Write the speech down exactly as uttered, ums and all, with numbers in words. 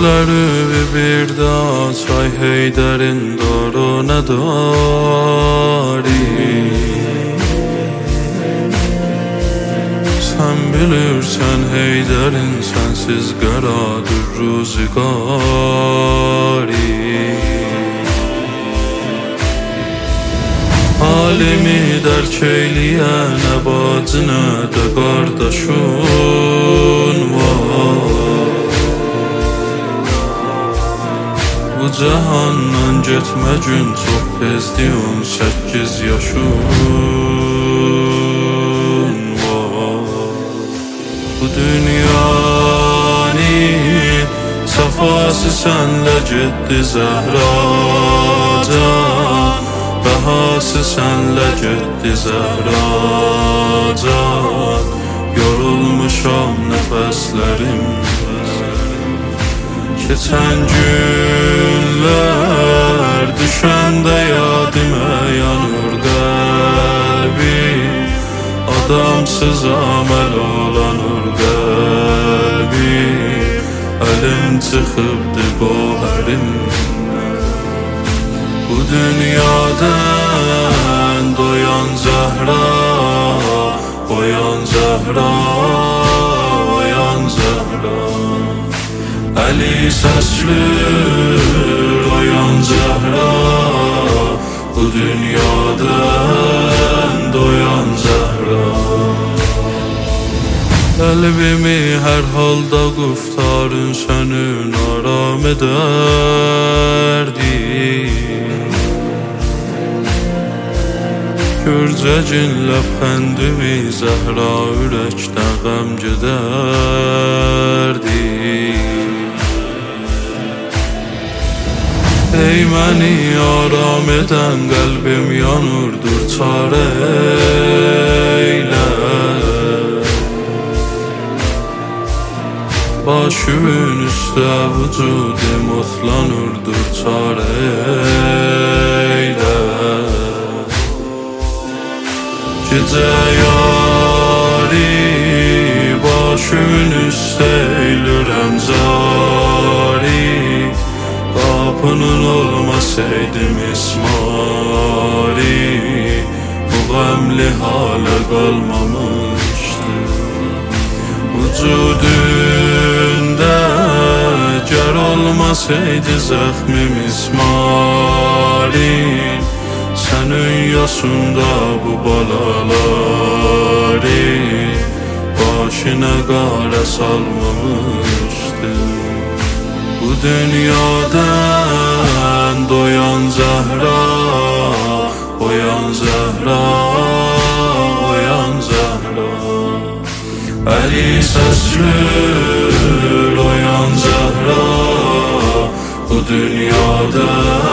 Gözleri bir de çay Heyder'in darına dari. Sen bilirsen Heyder'in sensiz qaradır ruzigari. Halimi dərk eyləyən nə bacı nə də qardaşın var. Bu cahandan getmə gün çox tezdi, on səkkiz yaşın var. Bu dünyanın safası sənlə getdi Zəhracan. Bahası sənlə getdi Zəhracan. Yorulmuşam nəfəslərim. Keçən günlər düşəndə yadıma yanır qəlbim. Adamsız aməl olanır qəlbim. Əlim çıxıbdı qohərim. Bu dünyadan doyan Zəhra, oyan Zəhra, oyan Zəhra. Əli səslür, oyan Zəhra. Bu dünyadan doyan Zəhra. Qəlbimi hər halda quftarın sənin aram edərdi. Gürcəcin ləbxəndimi Zəhra ürəkdən qəm gedərdi. Ey məni aram edən qəlbim yanırdır çarə eylə. Başımın üstə vücudim otlanırdır çarə eylə. Gecə yari başımın üstə eylürəm zari. Qapının olmasaydım ismari, bu qəmli halə qalmamışdı. Vücudunda gər olmasaydı zəxmim ismari. Sənin yaşında bu balaları başına qara salmamışdı. Bu dünyadan doyan Zəhra, oyan Zəhra, oyan Zəhra. Əli səslür, oyan Zəhra. Bu dünyadan